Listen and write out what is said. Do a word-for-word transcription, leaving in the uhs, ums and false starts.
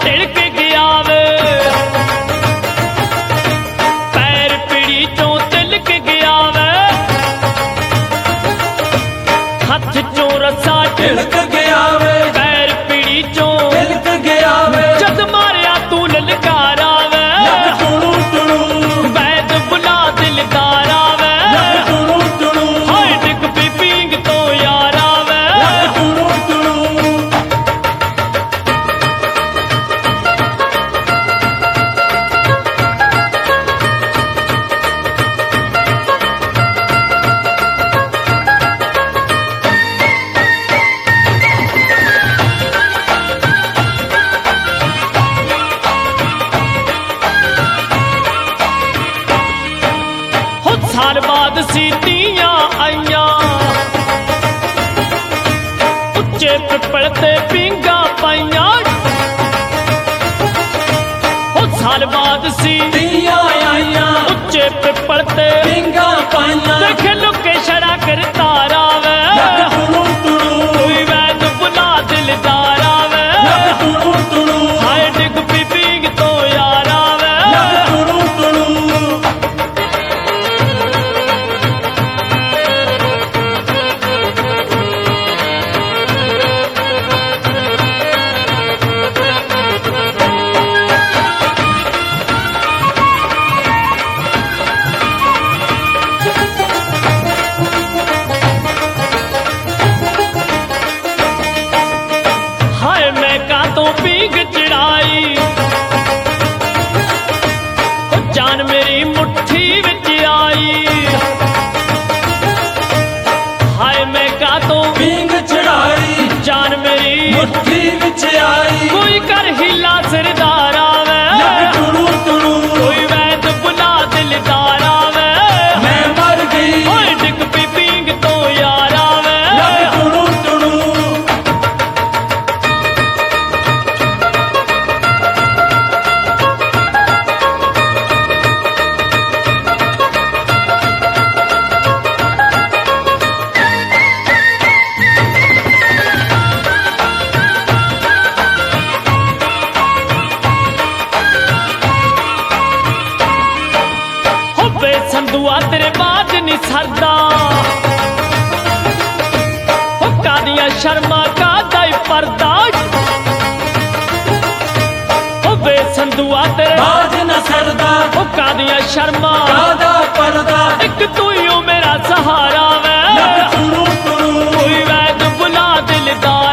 तिलक गया वे पैर पीड़ी चो तिलक गया वे हथ चो रसा तिलक गया वे पैर पीड़ी चो तिलक गया वे जद मारिया तू ललकारा वे टुणु टुणु वैद बुला दिलदारा वे टुणु टुणु हाय डिग पी पींग तो यारा वे टुणु टुणु साल बाद सीतियां आईया उच्चे पिपल ते पींगा पाइया साल बाद तियां आईया उच्चे पिपल ते पिंगा पाइया देख लुके छड़ा कर तारा वे टुणु टुणु कोई वैद बुला दिलदारा वे टुणु टुणु हाय डिग पी पींग तो यारा वे टुणु टुणु हाय मैं का तो पींग चढ़ाई ओ जान मेरी मुट्ठी विच आई हाय मैं का तो पिंग चढ़ाई जान मेरी मुट्ठी विच आई कोई कर हिला सरदारा वे टुणु टुणु कोई वैद बुला दिलदारा वे मैं मर गई ओए डिग पी पींग तो यारा वे टुणु टुणु होवे संधुआ तेरे बाज नहीं सरदा हो कादिया शर्मा का दाई पर्दा होवे संधुआ तेरे बाज न सरदा हो कादिया शर्मा कादा पर्दा एक तू ही हो मेरा सहारा वे टुणु टुणु कोई वैद बुला दिलदार